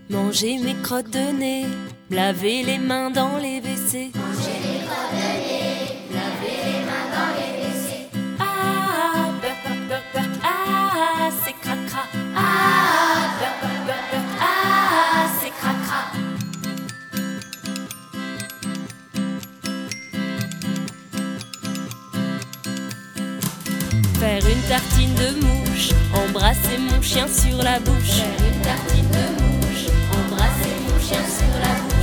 Manger mes crottes de nez, me laver les mains dans les WC. Manger mes crottes de nez, me laver les mains dans les WC. Ah, burk, burk, burk, burk, ah, c'est cracra. Ah, Burk, burk, burk, burk, ah, c'est cracra. Faire une tartine de mouche, embrasser mon chien sur la bouche. faire une tartine de mouche, embrasser mon chien sur la bouche.